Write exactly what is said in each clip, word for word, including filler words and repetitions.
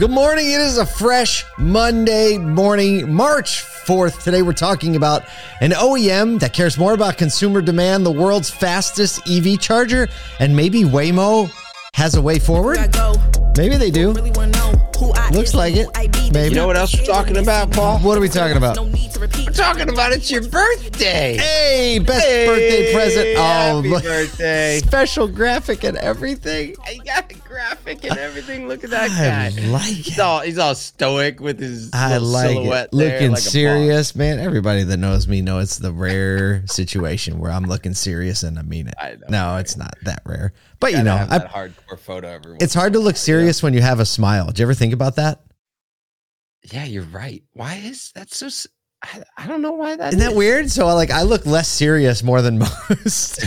Good morning. It is a fresh Monday morning, March fourth. Today we're talking about an O E M that cares more about consumer demand, the world's fastest E V charger, and maybe Waymo has a way forward. Maybe they do. Looks like it. Maybe. You know what else we're talking about, Paul? What are we talking about? We're talking about it's your birthday. Hey, best Hey, birthday present. happy look- birthday. Special graphic and everything. I got a graphic and everything. Look at that I guy. like He's it. all, he's all stoic with his I little like silhouette it. there, Looking like a serious, man. Everybody that knows me know it's the rare situation where I'm looking serious and I mean it. I know, no, right? it's not that rare. But boss. you know, Gotta have I, that hardcore photo every it's once hard to in a look while, serious when you have a smile. Did you ever think about that? Yeah. yeah, you're right. Why is that so? s- I, I don't know why that Isn't that is. weird? So like I look less serious more than most.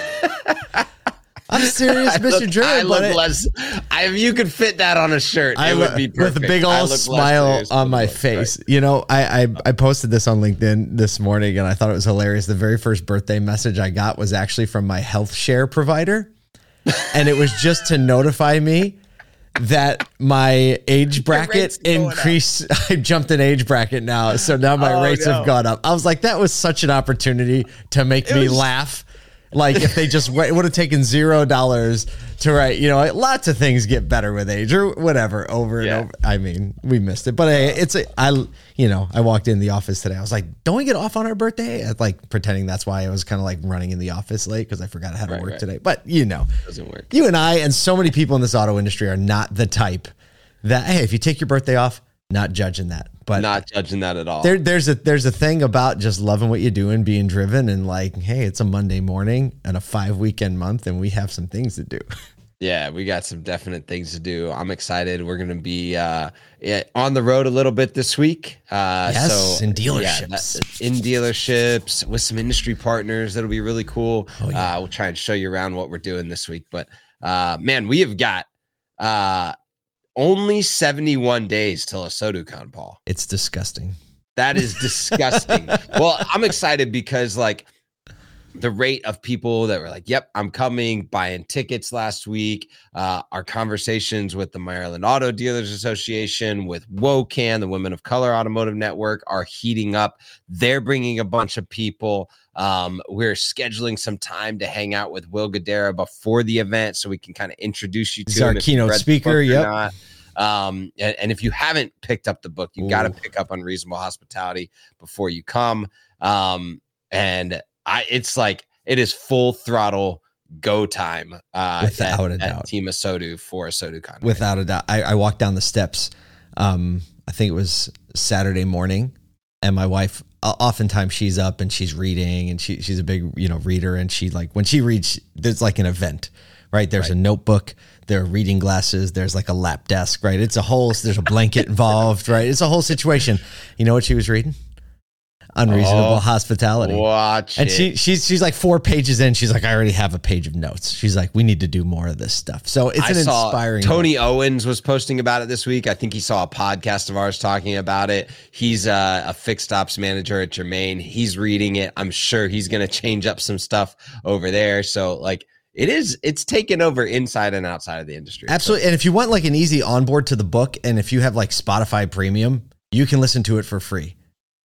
I'm serious, I Mister look, Drew. I but look it- less. I, if you could fit that on a shirt, I it look, would be perfect. with a big I old look less smile serious on than my most, face. right? You know, I, I I posted this on LinkedIn this morning and I thought it was hilarious. The very first birthday message I got was actually from my health share provider. And it was just to notify me that my age bracket rate's going up. increased. I jumped an age bracket now. So now my Oh, rates no. have gone up. I was like, that was such an opportunity to make me was- laugh. Like if they just it would have taken zero dollars to write, you know, lots of things get better with age or whatever over Yeah. and over. I mean, we missed it, but hey, it's a, I, you know, I walked in the office today. I was like, don't we get off on our birthday? I, like pretending that's why I was kind of like running in the office late because I forgot I had to Right, work right. today. But you know, Doesn't work. you and I and so many people in this auto industry are not the type that, hey, if you take your birthday off, not judging that, but Not judging that at all. there, there's a there's a thing about just loving what you do and being driven and like, hey, it's a Monday morning and a five weekend month and we have some things to do. Yeah, we got some definite things to do. I'm excited. We're going to be uh, yeah, on the road a little bit this week. Uh, Yes, so, in yeah, dealerships. that- in dealerships with some industry partners. That'll be really cool. Oh, yeah. uh, we'll try and show you around what we're doing this week. But uh, man, we have got uh, only seventy-one days till a SoduCon, Paul. It's disgusting. That is disgusting. Well, I'm excited because like the rate of people that were like, yep, I'm coming, buying tickets last week. Uh, our conversations with the Maryland Auto Dealers Association, with WOCAN, the Women of Color Automotive Network, are heating up. They're bringing a bunch of people. Um, we're scheduling some time to hang out with Will Guidara before the event so we can kind of introduce you to He's our him if you've keynote read the speaker, book or yep. not. Um, and, and if you haven't picked up the book, you got to Ooh. pick up Unreasonable Hospitality before you come. Um, and I, it's like, it is full throttle go time. Uh, Without at, a at doubt. Team of Sodu for a SoduCon. Without a doubt. I, I walked down the steps. Um, I think it was Saturday morning, and my wife, uh, oftentimes she's up and she's reading, and she she's a big, you know, reader, and she like when she reads, there's like an event, right? There's Right. a notebook, there are reading glasses, there's like a lap desk, right? It's a whole, there's a blanket involved, right? It's a whole situation. You know what she was reading? Unreasonable Oh, Hospitality. Watch And it. she she's she's like four pages in. She's like, I already have a page of notes. She's like, we need to do more of this stuff. So it's I an saw inspiring. Tony Owens was posting about it this week. I think he saw a podcast of ours talking about it. He's uh, a fixed ops manager at Germain. He's reading it. I'm sure he's going to change up some stuff over there. So like it is, it's taken over inside and outside of the industry. Absolutely. And if you want like an easy onboard to the book, and if you have like Spotify Premium, you can listen to it for free.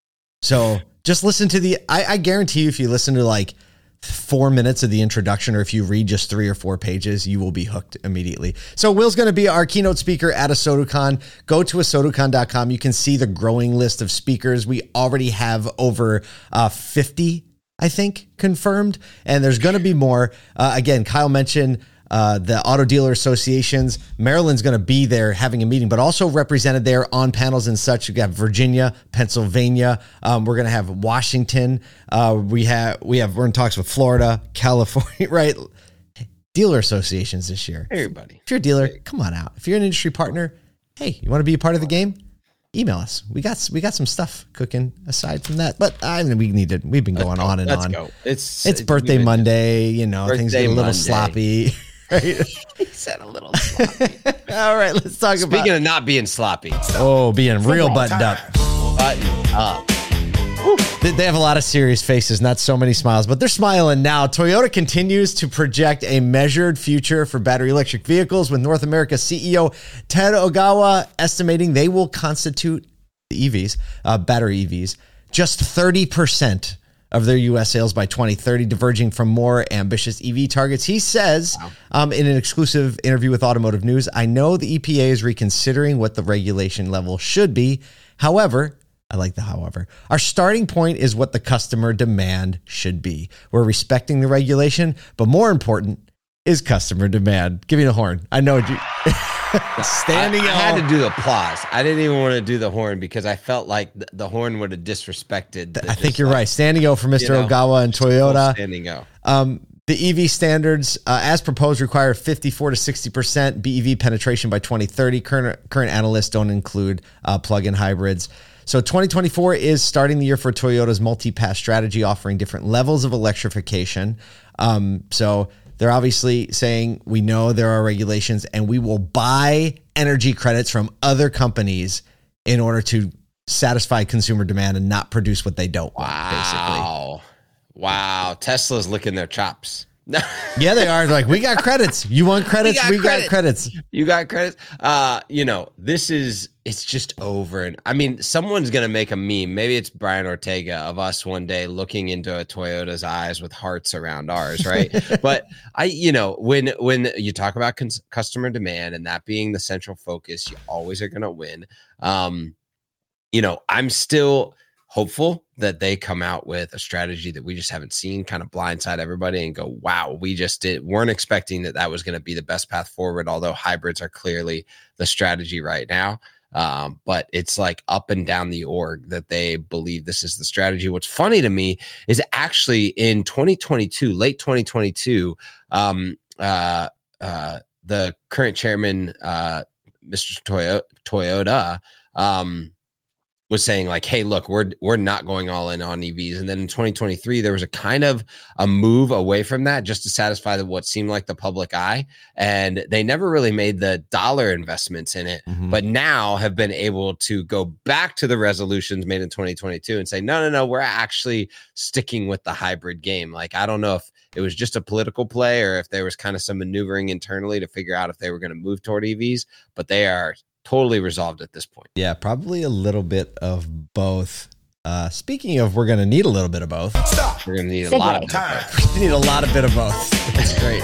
So just listen to the, I, I guarantee you, if you listen to like four minutes of the introduction, or if you read just three or four pages, you will be hooked immediately. So Will's going to be our keynote speaker at a SoduCon. Go to a soducon dot com. You can see the growing list of speakers. We already have over uh, fifty, I think, confirmed, and there's going to be more. Uh, again, Kyle mentioned Uh, the Auto Dealer Associations. Maryland's going to be there having a meeting, but also represented there on panels and such. We got Virginia, Pennsylvania. Um, we're going to have Washington. Uh, we have we have we're in talks with Florida, California, right? Dealer associations this year. Everybody. If you're a dealer, come on out. If you're an industry partner, hey, you want to be a part of the game? Email us. We got we got some stuff cooking aside from that, but I mean, we need to. We've been going on and Let's on. go. It's It's birthday we've been- Monday. You know, things Birthday get a little Monday. sloppy. Right? He said a little sloppy. All right, let's talk Speaking about of not being sloppy, oh, being real buttoned up. button up. They they have a lot of serious faces, not so many smiles, but they're smiling now. Toyota continues to project a measured future for battery electric vehicles, with North America C E O Ted Ogawa estimating they will constitute the E Vs, uh, battery E Vs, just thirty percent of their U S sales by twenty thirty, diverging from more ambitious E V targets. He says wow. um, in an exclusive interview with Automotive News, I know the E P A is reconsidering what the regulation level should be. However, I like the however, our starting point is what the customer demand should be. We're respecting the regulation, but more important is customer demand. Give me the horn. I know you. Standing I, I on. had to do the applause. I didn't even want to do the horn because I felt like the, the horn would have disrespected. The, I think you're like, right. Standing O for Mister You know, Ogawa and Toyota. Standing O. Um, the E V standards, uh, as proposed, require fifty-four to sixty percent B E V penetration by twenty thirty. Current current analysts don't include uh, plug-in hybrids. So twenty twenty-four is starting the year for Toyota's multi-path strategy, offering different levels of electrification. Um, so they're obviously saying we know there are regulations and we will buy energy credits from other companies in order to satisfy consumer demand and not produce what they don't want, wow. basically. Wow. Tesla's licking their chops. Yeah, they are. Like, we got credits. You want credits? We got, we credits. got credits. You got credits. Uh, you know, this is, it's just over. And I mean, someone's going to make a meme. Maybe it's Brian Ortega of us one day looking into a Toyota's eyes with hearts around ours. Right. But I, you know, when, when you talk about cons- customer demand and that being the central focus, you always are going to win. Um, you know, I'm still hopeful that they come out with a strategy that we just haven't seen, kind of blindside everybody and go, wow, we just did, weren't expecting that that was going to be the best path forward. Although hybrids are clearly the strategy right now. Um, but it's like up and down the org that they believe this is the strategy. What's funny to me is actually in twenty twenty-two, late twenty twenty-two, um, uh, uh, the current chairman, uh, Mister Toyota, Toyota, um, was saying like, hey, look, we're we're not going all in on E Vs. And then in twenty twenty-three, there was a kind of a move away from that just to satisfy the, what seemed like the public eye. And they never really made the dollar investments in it, mm-hmm. but now have been able to go back to the resolutions made in twenty twenty-two and say, no, no, no, we're actually sticking with the hybrid game. Like, I don't know if it was just a political play or if there was kind of some maneuvering internally to figure out if they were going to move toward E Vs, but they are totally resolved at this point. Yeah, probably a little bit of both. Uh, speaking of, we're going to need a little bit of both. Stop. We're going to need a lot of both. We need a lot of bit of both. That's great.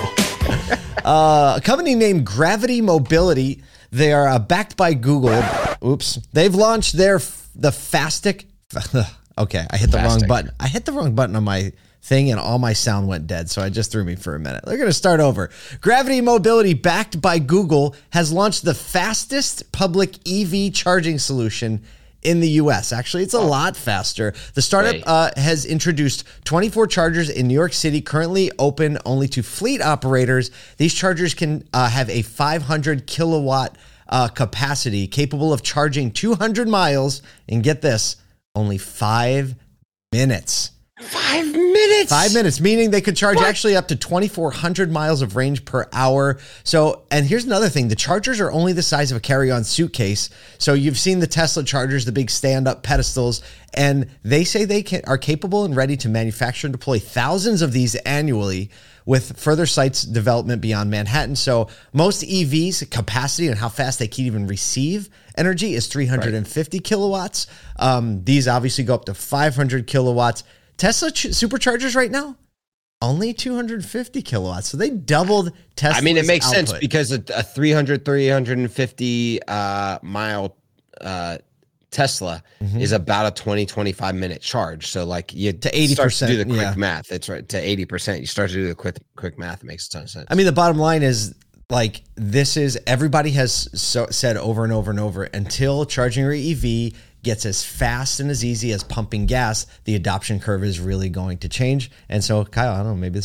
uh, a company named Gravity Mobility. They are uh, backed by Google. Oops. They've launched their the Fastic. Okay, I hit the Fastic. wrong button. I hit the wrong button on my thing and all my sound went dead, so I just threw me for a minute. They're going to start over. Gravity Mobility, backed by Google, has launched the fastest public E V charging solution in the U S. Actually, it's a oh. lot faster. The startup uh, has introduced twenty-four chargers in New York City, currently open only to fleet operators. These chargers can uh, have a five hundred kilowatt uh, capacity, capable of charging two hundred miles, and get this, only five minutes. Five minutes. Five minutes, meaning they could charge what? actually up to twenty-four hundred miles of range per hour. So, and here's another thing. The chargers are only the size of a carry-on suitcase. So you've seen the Tesla chargers, the big stand-up pedestals, and they say they can, are capable and ready to manufacture and deploy thousands of these annually, with further sites development beyond Manhattan. So most E Vs capacity and how fast they can even receive energy is three hundred fifty right. kilowatts. Um, these obviously go up to five hundred kilowatts. Tesla ch- superchargers right now, only two hundred fifty kilowatts. So they doubled Tesla's I mean, it makes output. sense because a, a three hundred, three hundred fifty uh, mile uh, Tesla mm-hmm. is about a twenty, twenty-five minute charge. So like you to eighty percent, start to do the quick yeah. math. It's right to eighty percent. You start to do the quick, quick math. It makes a ton of sense. I mean, the bottom line is like, this is, everybody has so, said over and over and over, until charging your E V gets as fast and as easy as pumping gas, the adoption curve is really going to change. And so, Kyle, I don't know, maybe this is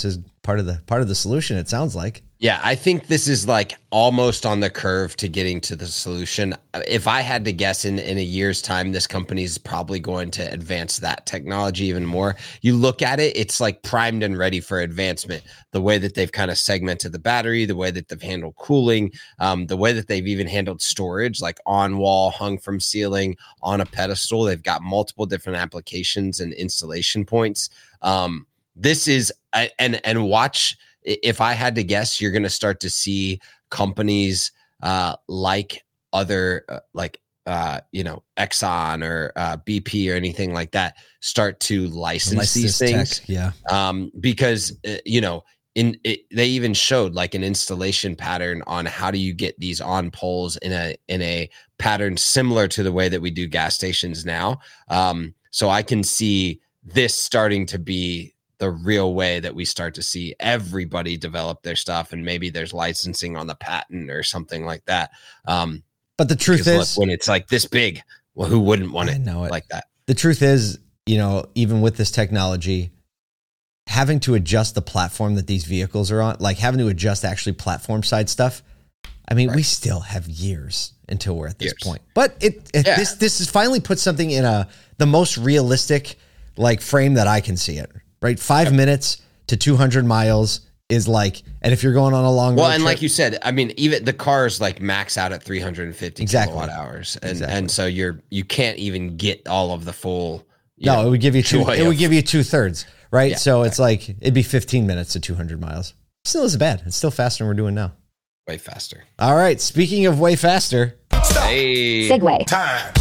part of the part of the solution, it sounds like. Yeah, I think this is like almost on the curve to getting to the solution. If I had to guess, in, in a year's time, this company is probably going to advance that technology even more. You look at it, it's like primed and ready for advancement. The way that they've kind of segmented the battery, the way that they've handled cooling, um, the way that they've even handled storage, like on wall, hung from ceiling, on a pedestal. They've got multiple different applications and installation points. Um, this is, and and watch, if I had to guess, you're going to start to see companies uh, like other, uh, like, uh, you know, Exxon or uh, B P or anything like that start to license, license these things. Tech, yeah. Um, because, uh, you know, in it, they even showed like an installation pattern on how do you get these on poles in a, in a pattern similar to the way that we do gas stations now. Um, so I can see this starting to be the real way that we start to see everybody develop their stuff, and maybe there's licensing on the patent or something like that. Um, but the truth is, look, when it's like this big, well, who wouldn't want it, know it like that? The truth is, you know, even with this technology, having to adjust the platform that these vehicles are on, like having to adjust actually platform side stuff. I mean, right. we still have years until we're at this years. point, but it, it yeah. this, this has finally put something in a, the most realistic like frame that I can see it. Right, five yep. minutes to two hundred miles is like, and if you're going on a long well, road and trip, like you said, I mean, even the cars like max out at three hundred fifty exactly. kilowatt hours, and exactly. and so you're you can't even get all of the full. No, know, it would give you two. It of, would give you two thirds, right? Yeah, so exactly. it's like it'd be fifteen minutes to two hundred miles. Still isn't bad. It's still faster than we're doing now. Way faster. All right. Speaking of way faster, hey, Segway time.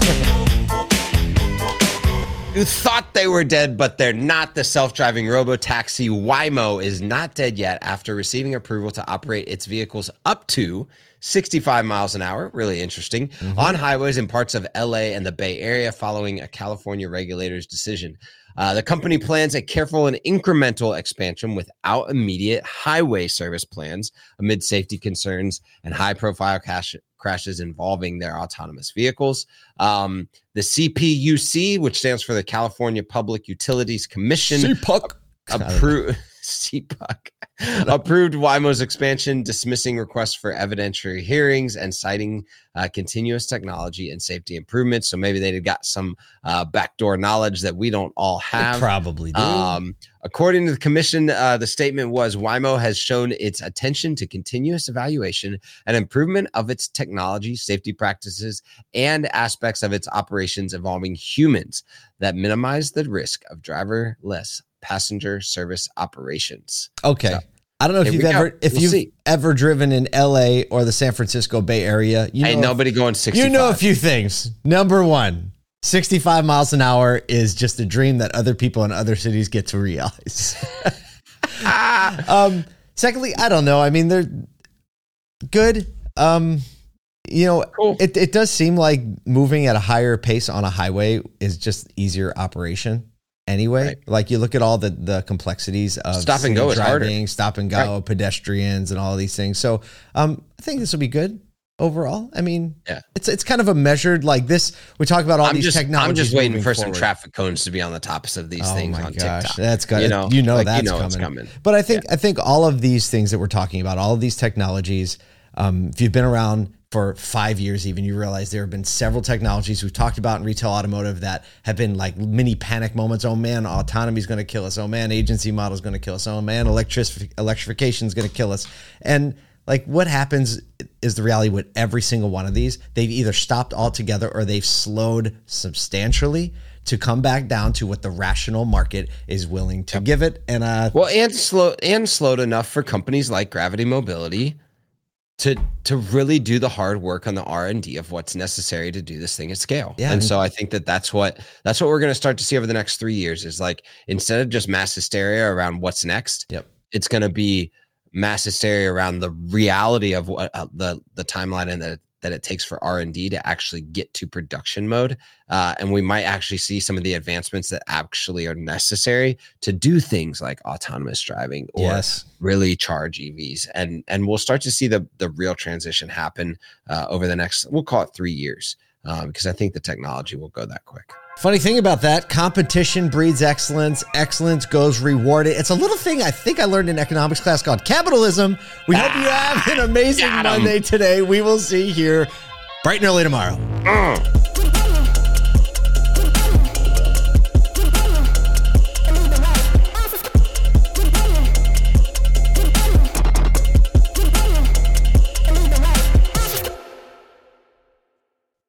You thought they were dead, but they're not. The self-driving robotaxi Waymo is not dead yet after receiving approval to operate its vehicles up to sixty-five miles an hour. Really interesting. Mm-hmm. On highways in parts of L A and the Bay Area following a California regulator's decision. Uh, the company plans a careful and incremental expansion without immediate highway service plans amid safety concerns and high-profile cash, crashes involving their autonomous vehicles. Um, the C P U C, which stands for the California Public Utilities Commission, C P U C. approved C P U C approved Waymo's expansion, dismissing requests for evidentiary hearings and citing uh, continuous technology and safety improvements. So maybe they'd got some uh, backdoor knowledge that we don't all have. They probably do. Um, according to the commission, uh, the statement was Waymo has shown its attention to continuous evaluation and improvement of its technology, safety practices, and aspects of its operations involving humans that minimize the risk of driverless passenger service operations. Okay. So, I don't know if you've ever go. if we'll you've see. ever driven in L A or the San Francisco Bay Area. You know Ain't nobody if, going sixty-five. You know a few things. Number one, sixty-five miles an hour is just a dream that other people in other cities get to realize. um, secondly, I don't know. I mean, they're good. Um, you know, cool. it, it does seem like moving at a higher pace on a highway is just easier operation. Anyway, right. like you look at all the, the complexities of stop and go is driving, harder. stop and go, right. pedestrians, and all these things. So, um, I think this will be good overall. I mean, yeah, it's it's kind of a measured like this. We talk about all I'm these just, technologies. I'm just waiting for forward. some traffic cones to be on the tops of these oh things my on gosh, TikTok. That's good. You know, you know like, that's you know coming. coming. But I think yeah. I think all of these things that we're talking about, all of these technologies, um, if you've been around for five years, even, you realize there have been several technologies we've talked about in retail automotive that have been like mini panic moments. Oh man, autonomy is going to kill us. Oh man, agency model is going to kill us. Oh man, electric electrification is going to kill us. And like what happens is the reality with every single one of these, they've either stopped altogether or they've slowed substantially to come back down to what the rational market is willing to yep. give it. And uh, well, and slow and slowed enough for companies like Gravity Mobility to to really do the hard work on the R and D of what's necessary to do this thing at scale. Yeah, and so I think that that's what that's what we're going to start to see over the next three years is like, instead of just mass hysteria around what's next, yep. it's going to be mass hysteria around the reality of what uh, the the timeline and the that it takes for R and D to actually get to production mode. Uh, and we might actually see some of the advancements that actually are necessary to do things like autonomous driving or yes. really charge E Vs. And, and we'll start to see the, the real transition happen uh, over the next, we'll call it three years. um, because I think the technology will go that quick. Funny thing about that, competition breeds excellence. Excellence goes rewarded. It's a little thing I think I learned in economics class called capitalism. We hope you have an amazing Monday today. We will see you here bright and early tomorrow. Mm.